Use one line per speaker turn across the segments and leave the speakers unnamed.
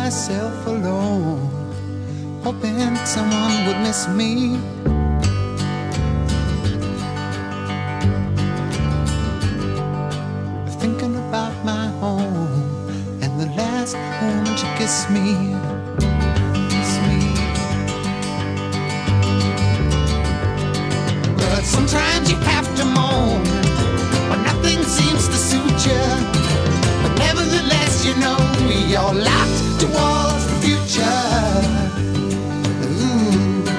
myself alone, hoping someone would miss me. Thinking about my home and the last moment you kissed me. But sometimes you have to moan when nothing seems to suit you. But nevertheless, you know you're locked towards the future. Ooh.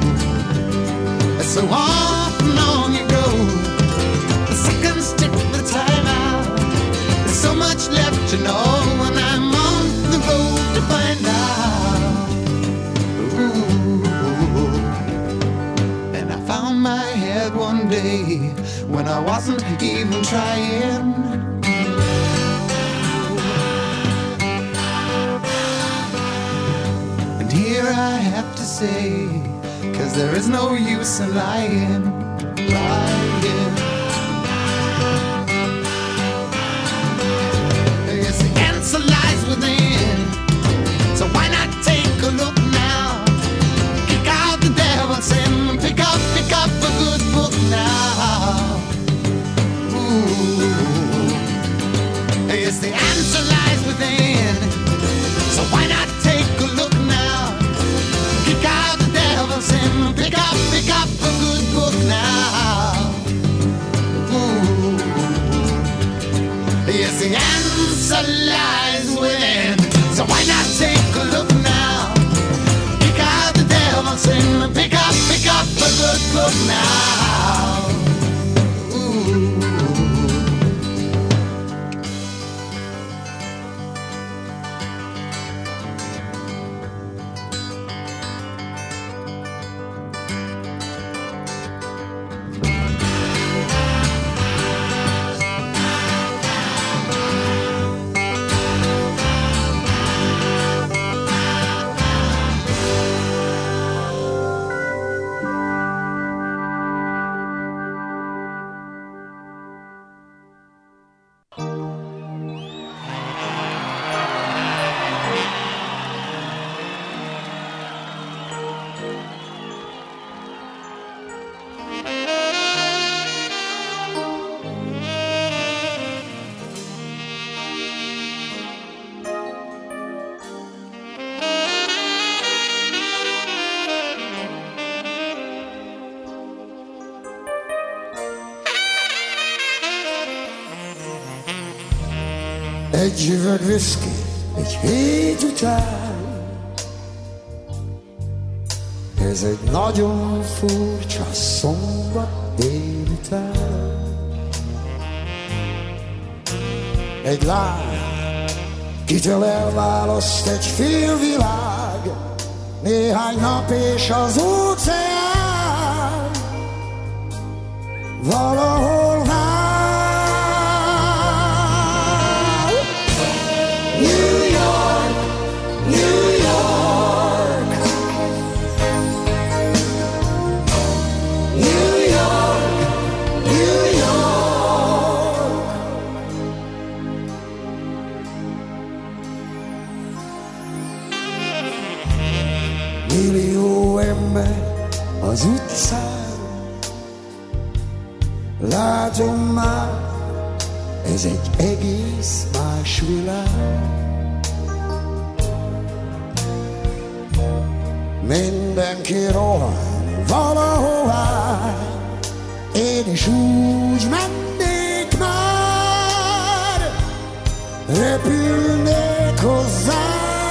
So on and on you go. The seconds tick the time out. There's so much left to know, and I'm on the road to find out. Ooh. And I found my head one day when I wasn't even trying. And here I have to say, 'cause there is no use in lying, lying. Yes, the answer lies within, so why not take a look now? Kick out the devil's sin and pick up a good book now. Ooh. Yes, the answer lies within, so why not take a look now? Kick out the devil's sin and pick up a good book now. Ooh. Yes, the answer lies within, so why not take a look now? Kick out the devil's sin and pick up a good book now. Ooh.
Egy üveg whisky, egy hét után. Ez egy nagyon furcsa szombat délután. Egy lány, kitől elválaszt egy félvilág, néhány nap és az óceán valahol vár. New York, New York, New York, New York. Millió ember az utcán, látom már, ez egy egész más világ. Mindenki rohan valahová, én is úgy mennék már, repülnék hozzá.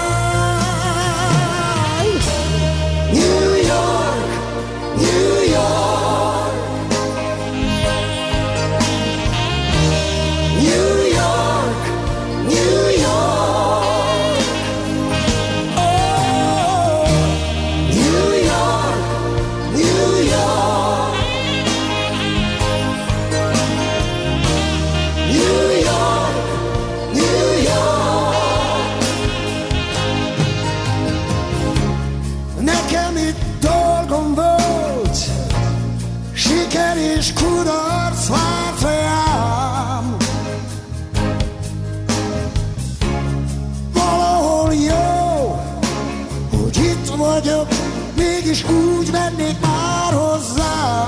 New York, New York, New York, New York. Oh, New York, New York, New York, New York. Nekem itt dolgom volt, siker és kudarc várt rám. Valahol jó vagyok, mégis úgy mennék már hozzá.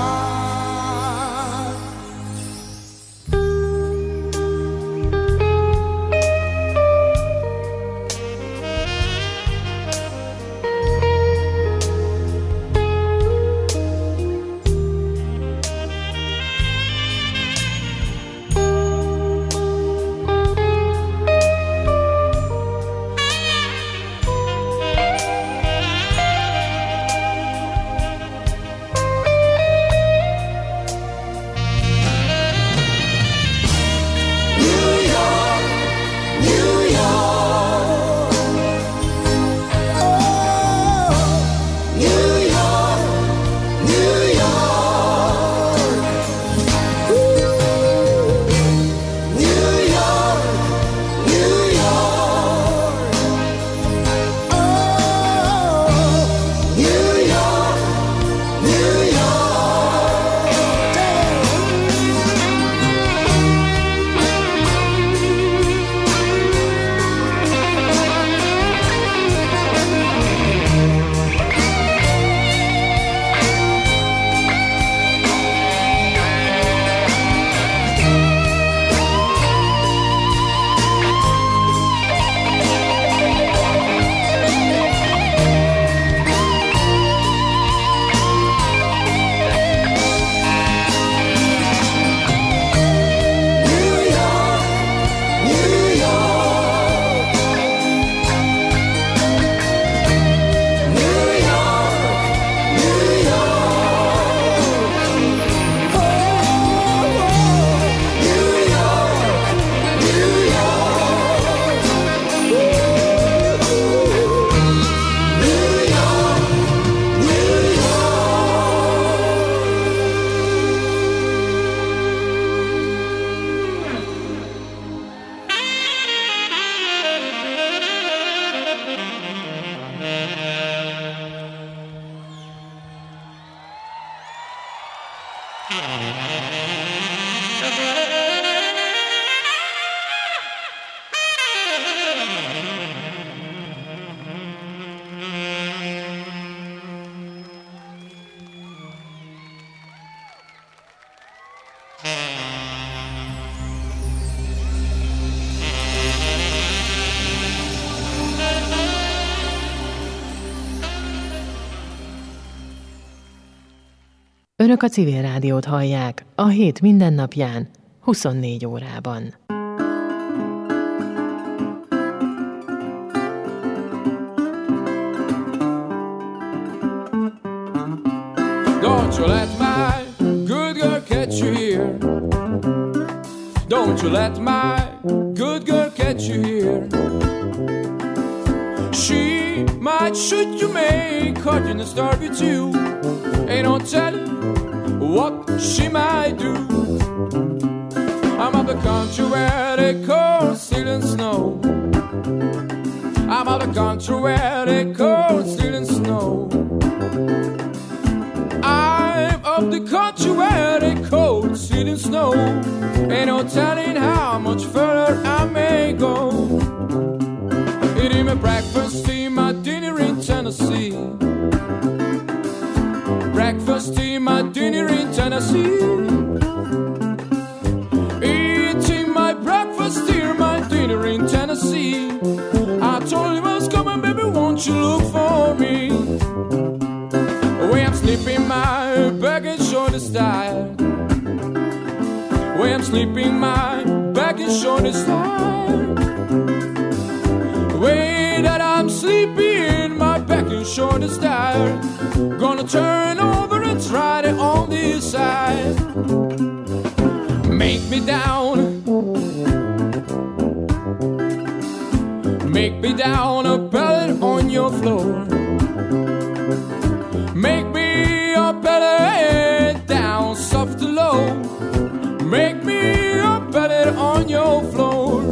Önök a Civil Rádiót hallják a hét mindennapján, 24 órában.
Don't you let my good girl catch you here. Don't you let my good girl catch you here. She might shoot you, make cut you and starve you too. Ain't no telling what she might do. I'm of the country where they cold steel and snow. I'm of the country where they cold steel and snow. I'm of the country where they cold steel and snow. Ain't no telling how much further I may go. Eating my breakfast, tea, my dinner in Tennessee. Breakfast, tea, my dinner in Tennessee. Eating my breakfast, tea, my dinner in Tennessee. I told him I was coming, baby, won't you look for me? Way I'm sleeping, my back and shoulders tired. Way I'm sleeping, my back and shoulders tired. Way that I'm sleeping, my back and shoulders tired. Gonna turn over and try it on this side. Make me down. Make me down a pellet on your floor. Make me a pellet down soft to low. Make me a pellet on your floor.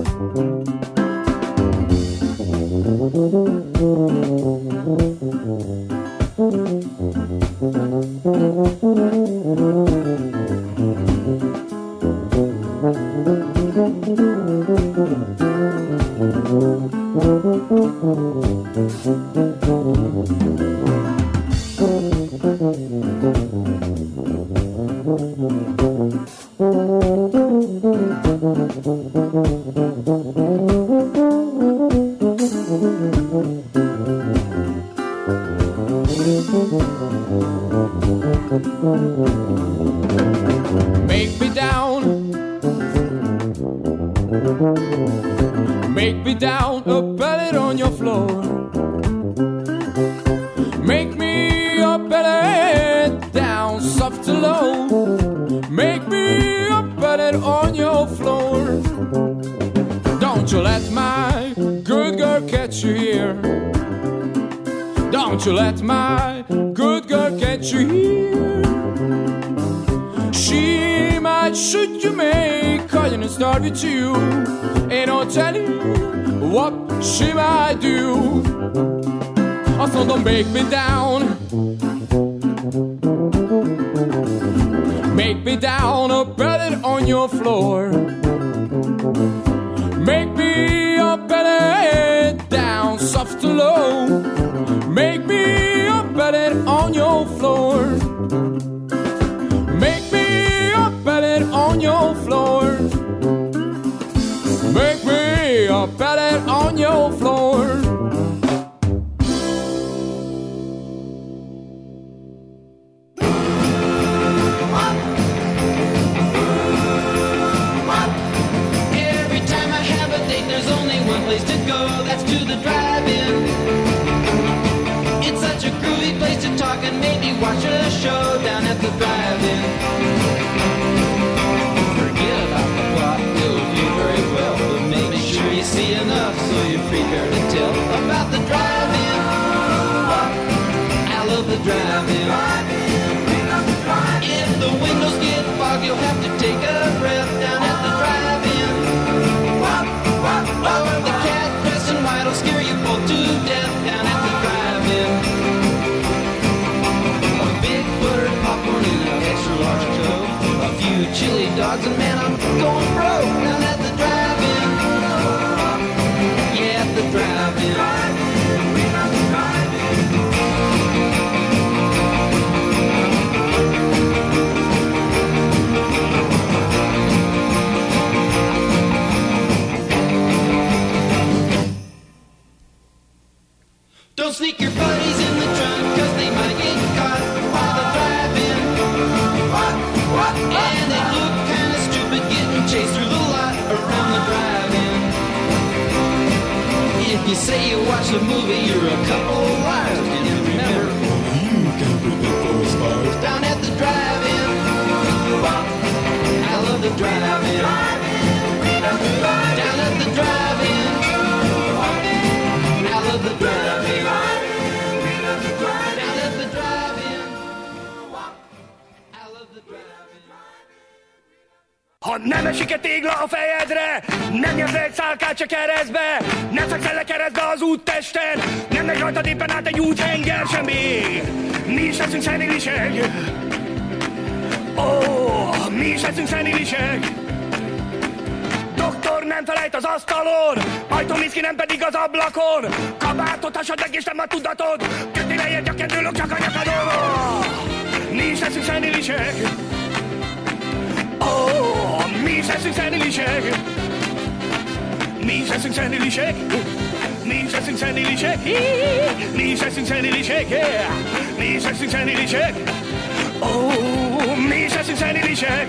Make me down, make me down, a ballad on your floor. Make me a ballad down, soft to low. Make me a ballad on your floor. Don't you let my good girl catch you here. Don't you let my good girl catch you here. She might shoot you, make call and start with you. Ain't no telling what she might do. Also don't make me down. Make me down, a ballad on your floor. Make me a ballad down, soft to low. Make me a ballad on your floor. Make me a ballad on your floor. Make me a ballad on your floor.
Every time I have a date, there's only one place to go. That's to the drive-in. It's such a groovy place to talk and maybe watch a show down at the drive-in. Forget about the plot, it'll do very well, but make sure you see enough so you're prepared to tell about the drive-in. I love the drive-in. If the windows get fogged, you'll have to take a breath down at the drive-in. Oh, the cat dressed in white will scare you both to death down at the drive-in. A big buttered popcorn in an extra large tub. A few chili dogs and man, I'm going broke down at the drive-in. Yeah, at the drive-in. Don't sneak your buddies in the trunk, cause they might get caught while the drive-in. And they look kinda stupid getting chased through the lot around the drive-in. If you say you watch the movie, you're a couple of liars. And remember, you can predict those stars down at the drive-in. I love the drive-in. Down at the drive-in. I love the drive-in. Down at the drive-in. I love the drive-in.
Ha nem esik egy tégla a fejedre, nem nyersz le egy szálkát se keresztbe, nem fekszel le keresztbe az úttesten, nem megy rajtad éppen át egy úthenger sem még. Mi is leszünk szenilisek. Mi is leszünk szenilisek. Doktor nem felejt az asztalon, ajtómiszki nem pedig az ablakon. Kabátot hasad meg és nem a tudatod, köti lejjed a kedőlök csak a nyakadon. Mi is leszünk szenilisek. Mi is leszünk szenilisek. Mi is leszünk szenilisek. Mi is leszünk szenilisek. Mi is leszünk szenilisek. Mi is leszünk szenilisek. Mi is leszünk szenilisek.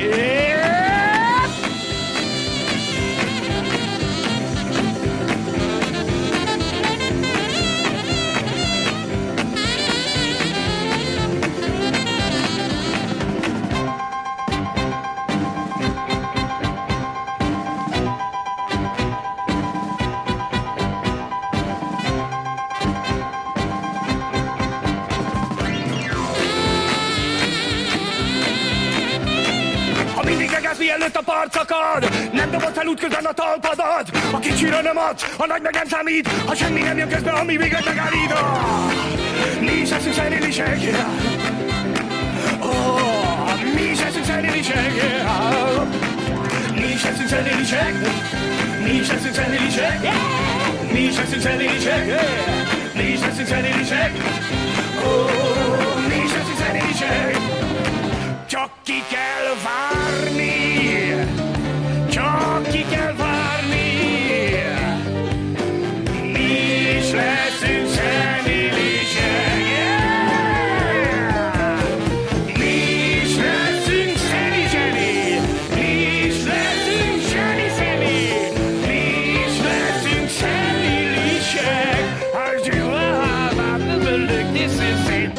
Mielőtt a part szakad, nem dobod fel útközben a talpadat. A kicsire nem adsz, a nagy meg nem számít, ha semmi nem jön közben, ami véget megállít. Mi is leszünk szenilisek. Mi is leszünk szenilisek. Mi is leszünk szenilisek. Mi is leszünk szenilisek. Mi is leszünk szennélisek, mi is leszünk szennélisek. Mi is leszünk szennélisek. Csak ki kell várni, csak ki kell várni. Mi is leszünk szennélisek. Mi is leszünk szenni-zseni. Mi is leszünk szenni-zseni. Mi is leszünk szennélisek. As you are about to look, this is it.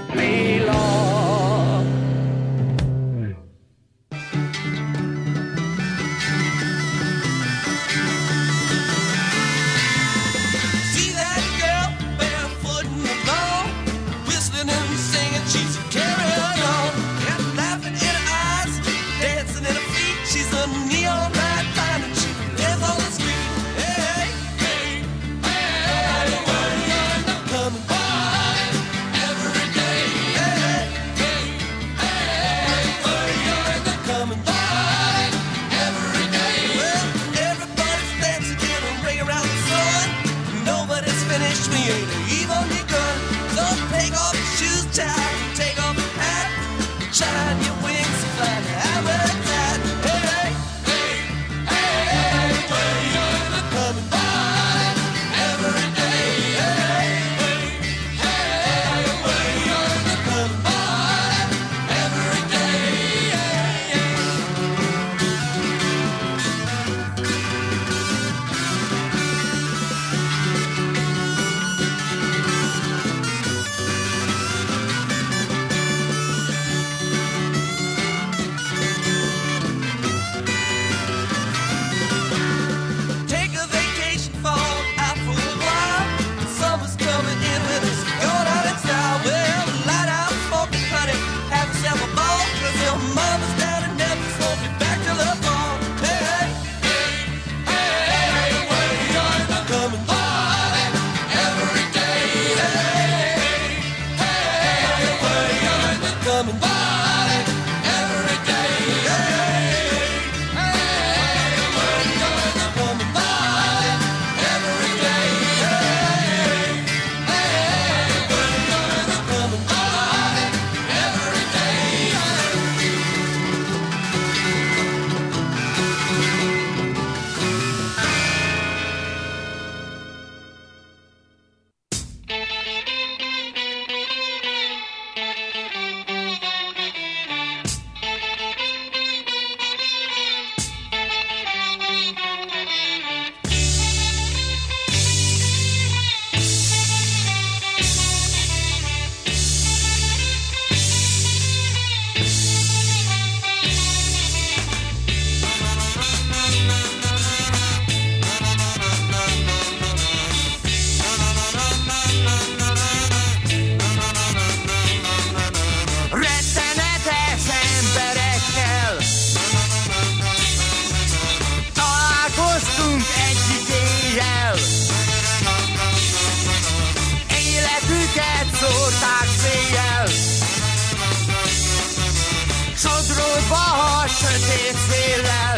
sötét széllel.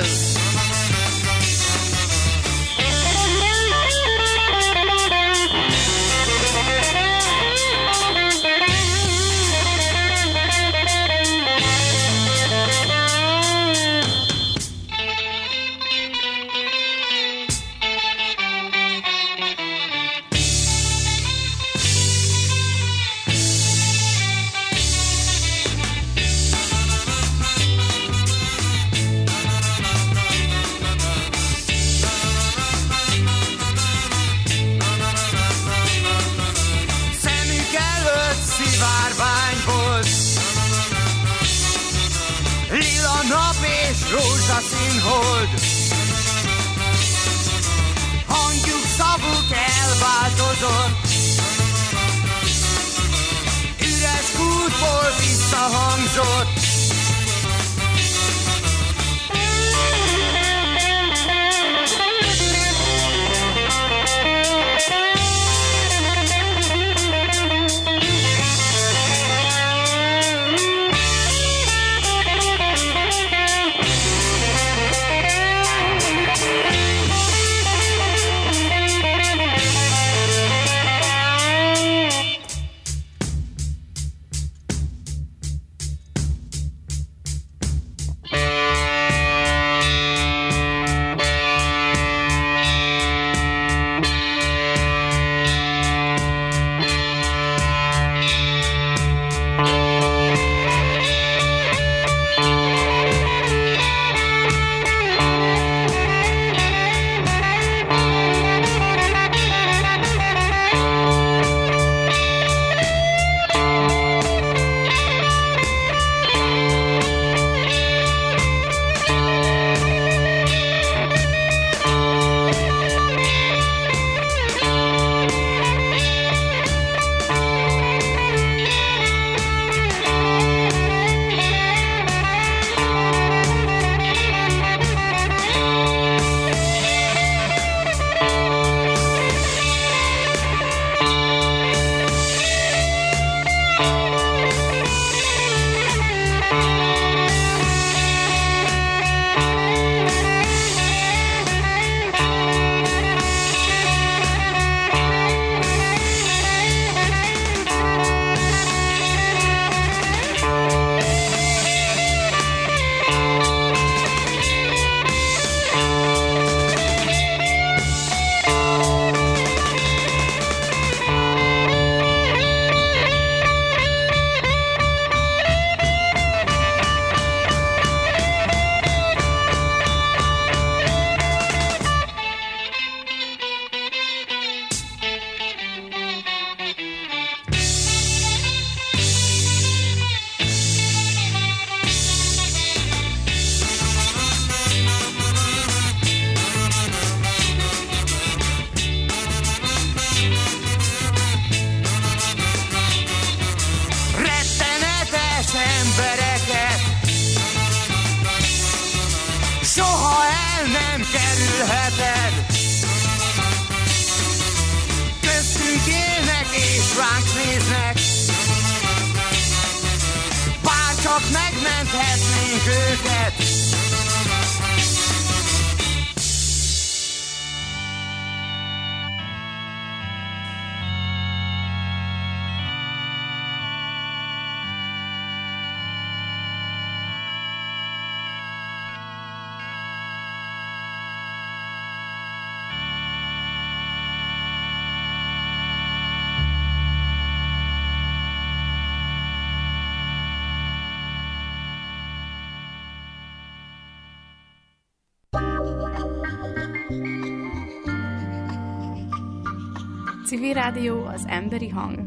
Rózsaszínhold, hangjuk, szavuk elváltozott, üres kútból visszahangzott. megmenthetnénk őket.
Civil Rádió, az emberi hang.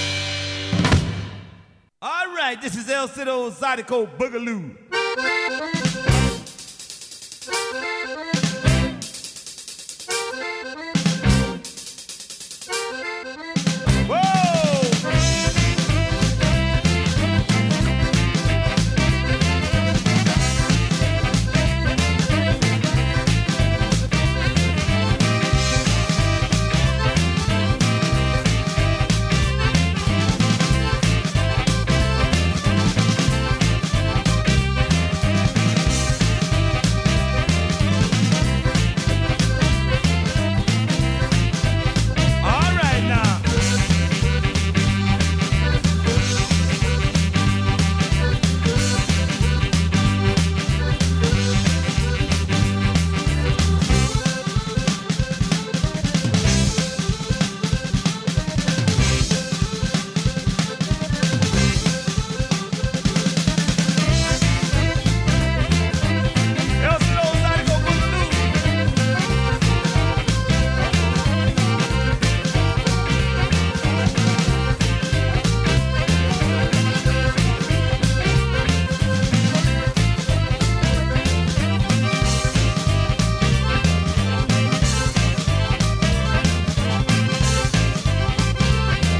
This is El Cido Zydeco Boogaloo.